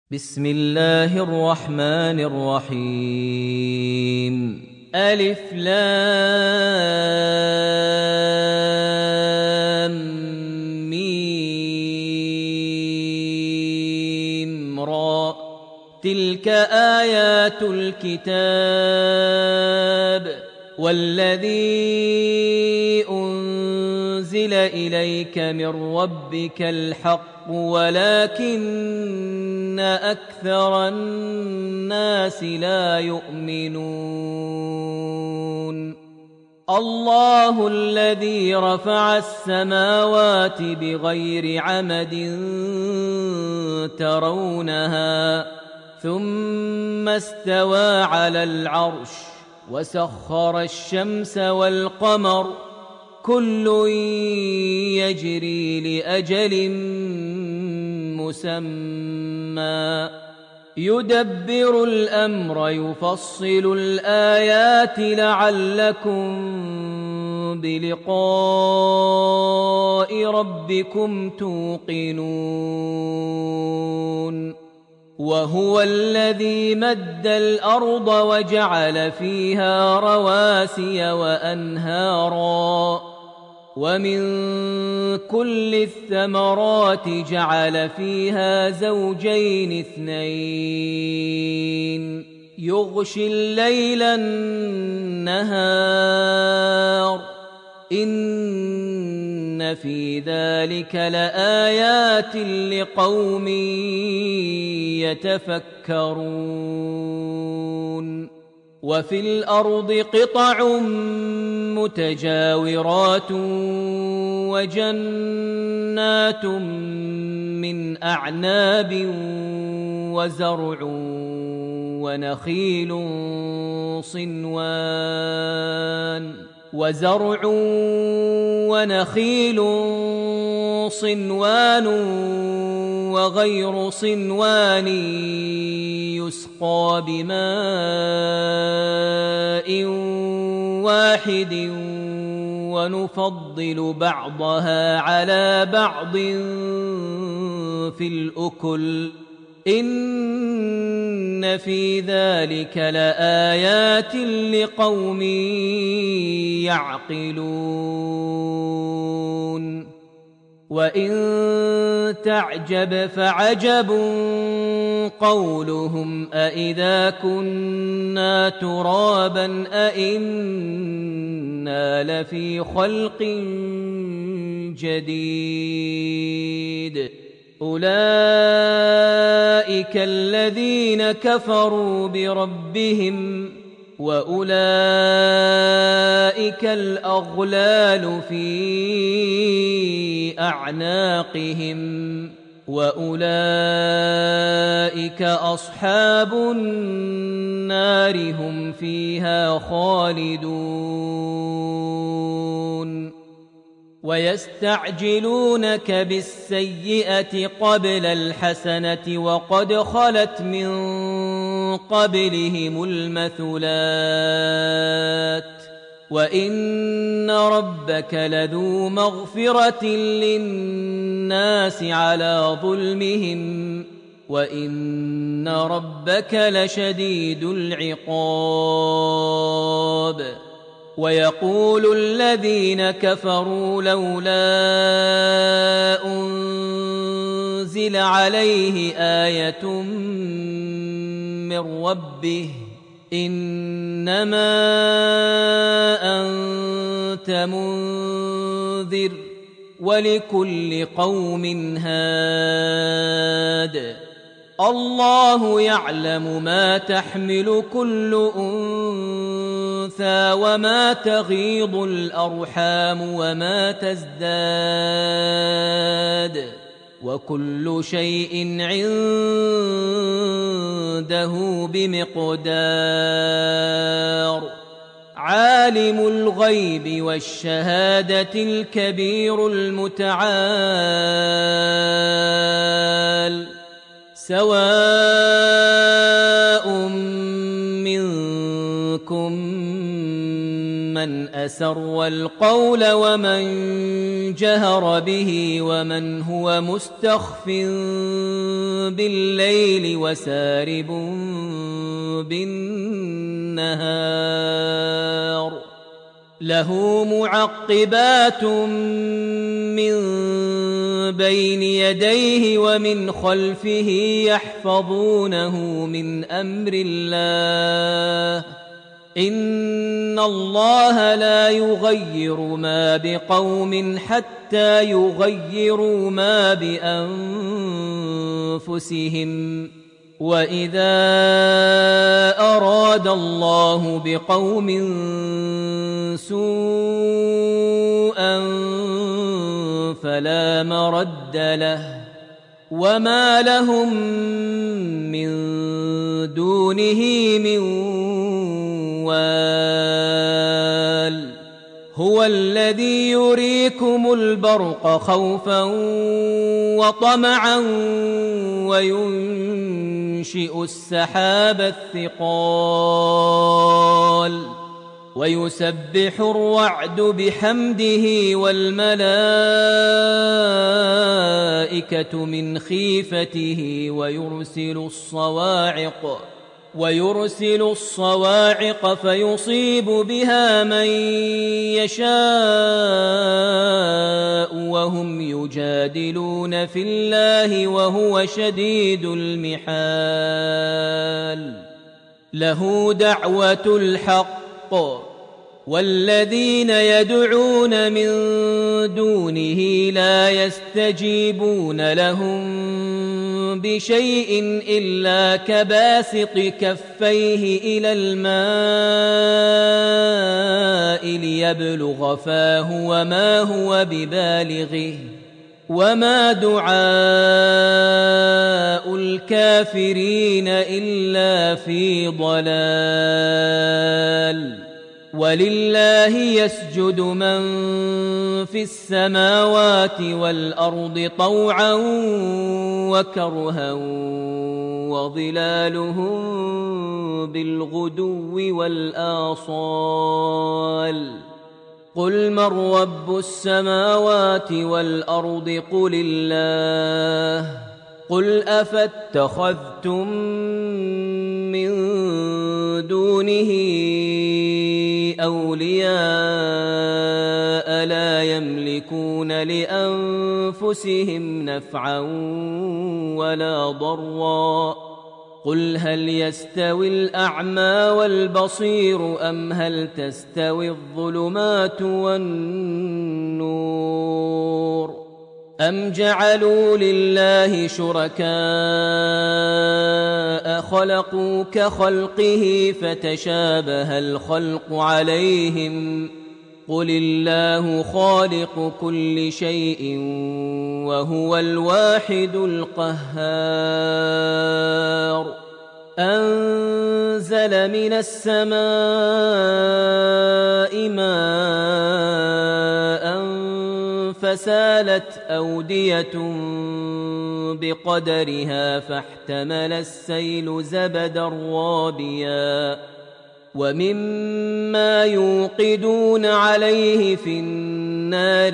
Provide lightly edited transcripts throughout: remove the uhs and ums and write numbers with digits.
بسم الله الرحمن الرحيم ألف لام ميم را تلك آيات الكتاب والذي أنزل إليك من ربك الحق ولكن أكثر الناس لا يؤمنون الله الذي رفع السماوات بغير عمد ترونها ثم استوى على العرش وسخر الشمس والقمر كل يجري لأجل مسمى يدبر الأمر يفصل الآيات لعلكم بلقاء ربكم توقنون وهو الذي مد الأرض وجعل فيها رواسي وأنهارا ومن كل الثمرات جعل فيها زوجين اثنين يغشي الليل النهار إن في ذلك لآيات لقوم يتفكرون وفي الأرض قطع متجاورات وجنات من أعناب وزرع ونخيل صنوان وغير صنوان يسقى بماء واحد ونفضل بعضها على بعض في الأكل إن في ذلك لآيات لقوم يعقلون وإن تعجب فعجب قولهم أإذا كنا ترابا أإنا لفي خلق جديد أولئك الذين كفروا بربهم وأولئك الأغلال في أعناقهم وأولئك أصحاب النار هم فيها خالدون ويستعجلونك بالسيئة قبل الحسنة وقد خلت من قبلهم المثلات وإن ربك لذو مغفرة للناس على ظلمهم وإن ربك لشديد العقاب ويقول الذين كفروا لولا أنزل عليه آية من ربه إنما أنت منذر ولكل قوم هاد الله يعلم ما تحمل كل أنثى وما تغيض الأرحام وما تزداد وكل شيء عنده بمقدار عالم الغيب والشهادة الكبير المتعال سواء منكم من من أسر القول ومن جهر به ومن هو مستخف بالليل وسارب بالنهار له معقبات من بين يديه ومن خلفه يحفظونه من أمر الله إن الله لا يغير ما بقوم حتى يغيروا ما بأنفسهم وإذا أراد الله بقوم سوءا فلا مرد له وما لهم من دونه من وال هو الذي يريكم البرق خوفا وطمعا وينشئ السحاب الثقال ويسبح الرعد بحمده والملائكة من خيفته ويرسل الصواعق فيصيب بها من يشاء وهم يجادلون في الله وهو شديد المحال له دعوة الحق والذين يدعون من دونه لا يستجيبون لهم بشيء إلا كباسط كفيه إلى الماء ليبلغ فاه وما هو ببالغه وما دعاء الكافرين إلا في ضلال ولله يسجد من في السماوات والأرض طوعا وكرها وظلالهم بالغدو والآصال قل من رب السماوات والأرض قل الله قل أفاتخذتم من دونه أولياء لا يملكون لأنفسهم نفعا ولا ضرا قل هل يستوي الأعمى والبصير أم هل تستوي الظلمات والنور أم جعلوا لله شركاء خلقوا كخلقه فتشابه الخلق عليهم قل الله خالق كل شيء وهو الواحد القهار أنزل من السماء ماء فسالت أودية بقدرها فاحتمل السيل زبدا رابيا ومما يوقدون عليه في النار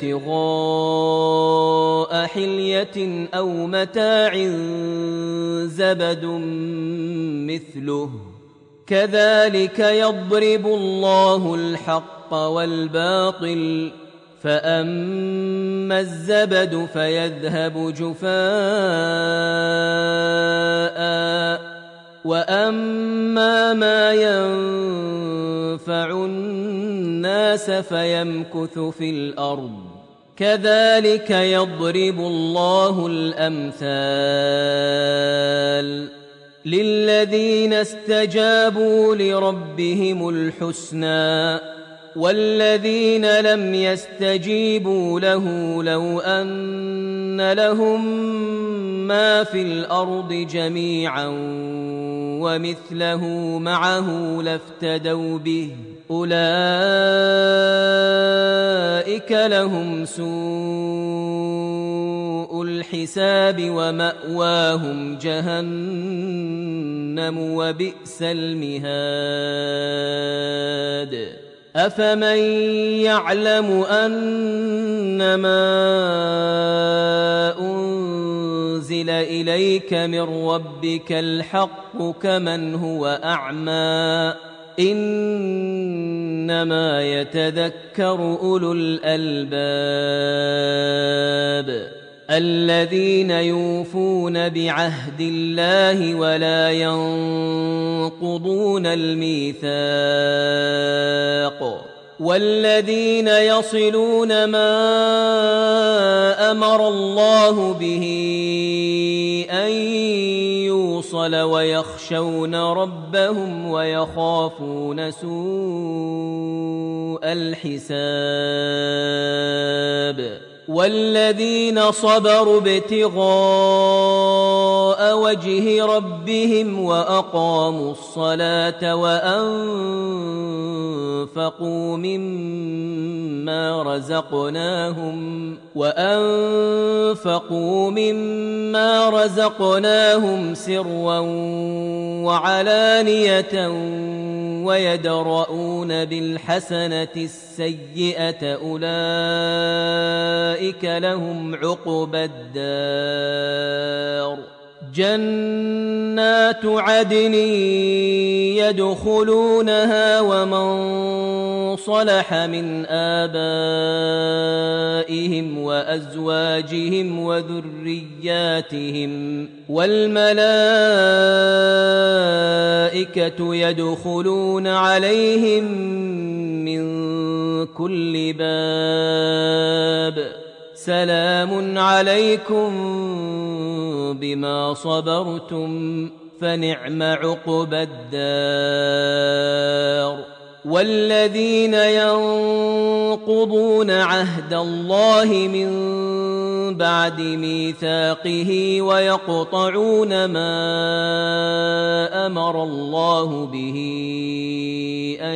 ابتغاء حلية أو متاع زبد مثله كذلك يضرب الله الحق والباطل فأما الزبد فيذهب جفاء وأما ما ينفع الناس فيمكث في الأرض كذلك يضرب الله الأمثال للذين استجابوا لربهم الحسنى والذين لم يستجيبوا له لو أن لهم ما في الأرض جميعا ومثله معه لافتدوا به أولئك لهم سوء الحساب ومأواهم جهنم وبئس المهاد أفمن يعلم أنما أنزل إليك من ربك الحق كمن هو أعمى إنما يتذكر أولو الألباب الذين يوفون بعهد الله ولا ينقضون الميثاق والذين يصلون ما أمر الله به أن يوصل ويخشون ربهم ويخافون سوء الحساب والذين صبروا ابتغاء وجه ربهم وأقاموا الصلاة وأنفقوا مما رزقناهم سرا وعلانية ويدرؤون بالحسنة السيئة أولئك لهم عقبى الدار جنات عدن يدخلونها ومن صلح من آبائهم وأزواجهم وذرياتهم والملائكة يدخلون عليهم من كل باب سلام عليكم بما صبرتم فنعم عقبى الدار والذين ينقضون عهد الله من بعد ميثاقه ويقطعون ما أمر الله به أن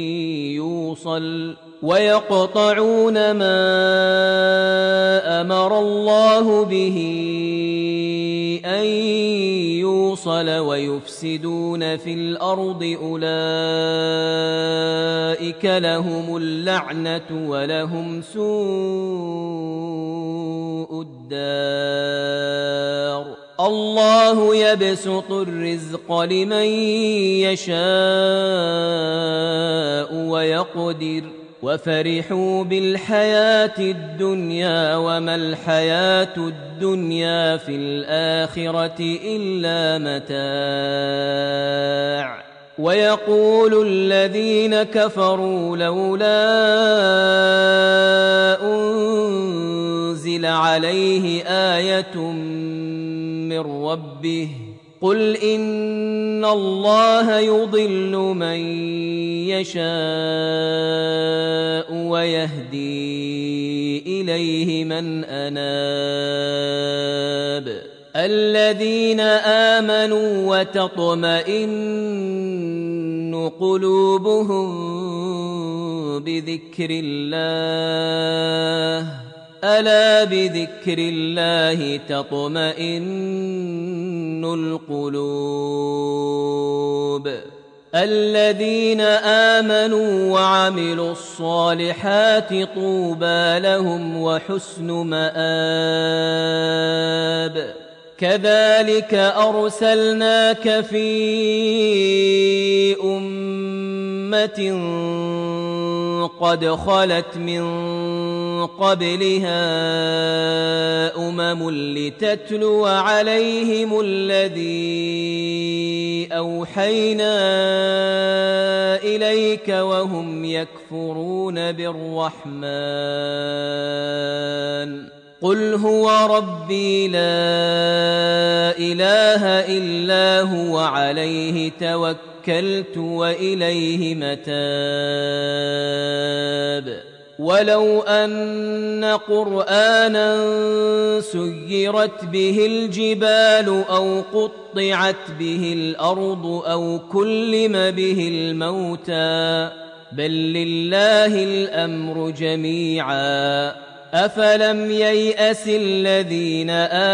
يوصل ويفسدون في الأرض أولئك لهم اللعنة ولهم سوء الدار الله يبسط الرزق لمن يشاء ويقدر وفرحوا بالحياة الدنيا وما الحياة الدنيا في الآخرة إلا متاع ويقول الذين كفروا لولا أنزل عليه آية من ربه قل إن الله يضل من يشاء ويهدي إليه من أناب الذين آمنوا وتطمئن قلوبهم بذكر الله ألا بذكر الله تطمئن القلوب الذين آمنوا وعملوا الصالحات طوبى لهم وحسن مآب كذلك أرسلناك في أمة قد خلت من قبلها لتتلو عليهم الذي أوحينا إليك وهم يكفرون بالرحمن قل هو ربي لا إله إلا هو عليه توكلت وإليه متاب ولو أن قرآنا سيرت به الجبال أو قطعت به الأرض أو كلم به الموتى بل لله الأمر جميعا أفلم ييأس الذين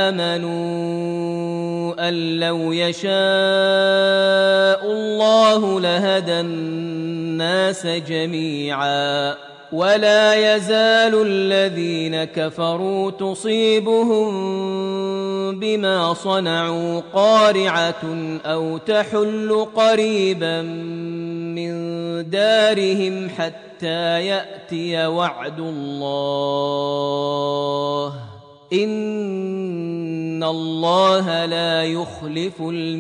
آمنوا أن لو يشاء الله لهدى الناس جميعا ولا يزال الذين كفروا تصيبهم بما صنعوا قارعة أو تحل قريبا من دارهم حتى يأتي وعد الله إن الله لا يخلف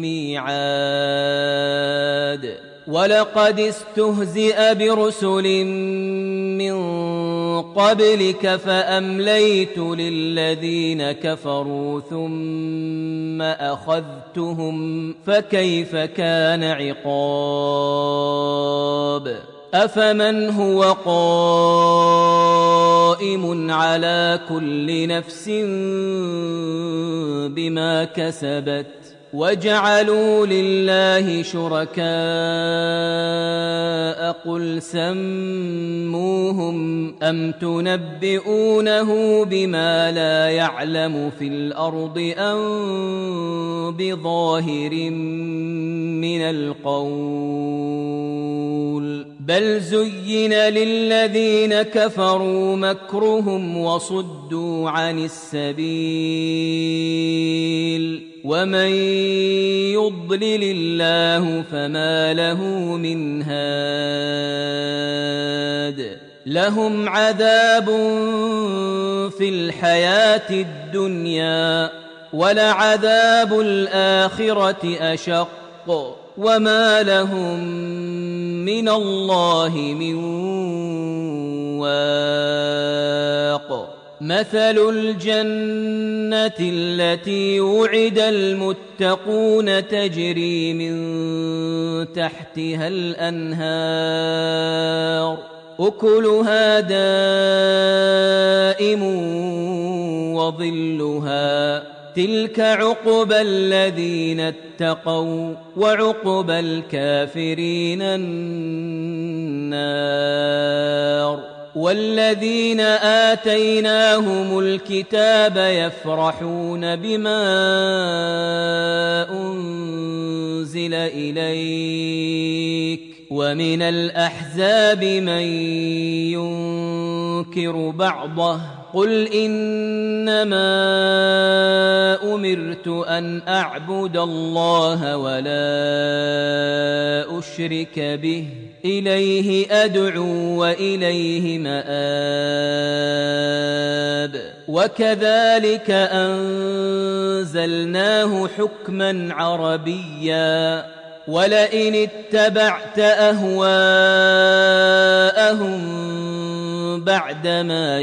الميعاد ولقد استهزئ برسل من قبلك فأمليت للذين كفروا ثم أخذتهم فكيف كان عقاب أفمن هو قائم على كل نفس بما كسبت وجعلوا لله شركاء قل سموهم أم تنبئونه بما لا يعلم في الأرض أم بظاهر من القول بل زين للذين كفروا مكرهم وصدوا عن السبيل ومن يضلل الله فما له من هاد لهم عذاب في الحياة الدنيا ولعذاب الآخرة أشق وما لهم من الله من واق مثل الجنة التي وعد المتقون تجري من تحتها الأنهار أكلها دائم وظلها تلك عقبى الذين اتقوا وعقبى الكافرين النار والذين آتيناهم الكتاب يفرحون بما أنزل إليك ومن الأحزاب من ينكر بعضه قل إنما أمرت أن أعبد الله ولا أشرك به إليه أدعو وإليه مآب وكذلك أنزلناه حكما عربيا ولئن اتبعت أهواءهم بعدما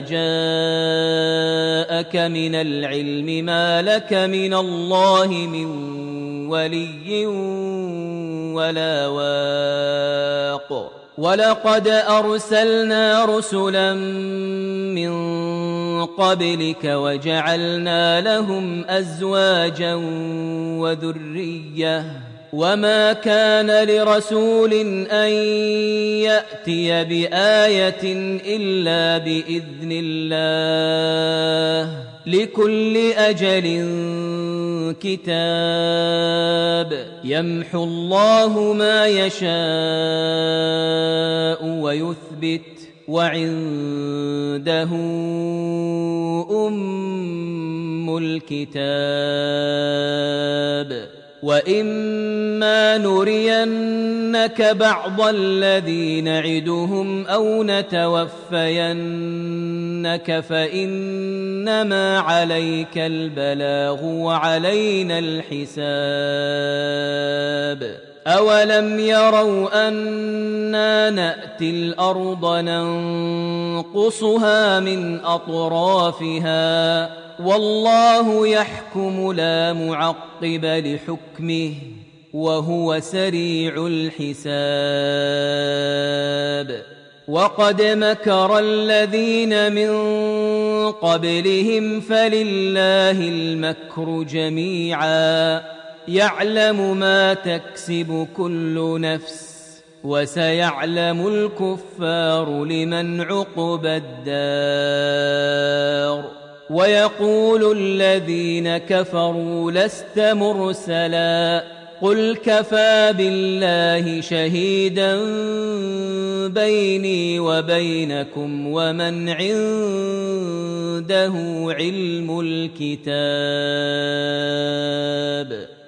جاءك من العلم ما لك من الله من ولي ولا واق ولقد أرسلنا رسلا من قبلك وجعلنا لهم أزواجا وذرية وما كان لرسول أن يأتي بآية إلا بإذن الله لكل أجل كتاب يمحو الله ما يشاء ويثبت وعنده أم الكتاب وإما نرينك بعض الذي نعدهم أو نتوفينك فإنما عليك البلاغ وعلينا الحساب أولم يروا أنا نأتي الأرض ننقصها من أطرافها والله يحكم لا معقب لحكمه وهو سريع الحساب وقد مكر الذين من قبلهم فلله المكر جميعا يعلم ما تكسب كل نفس وسيعلم الكفار لمن عقبى الدار ويقول الذين كفروا لست مرسلا قل كفى بالله شهيدا بيني وبينكم ومن عنده علم الكتاب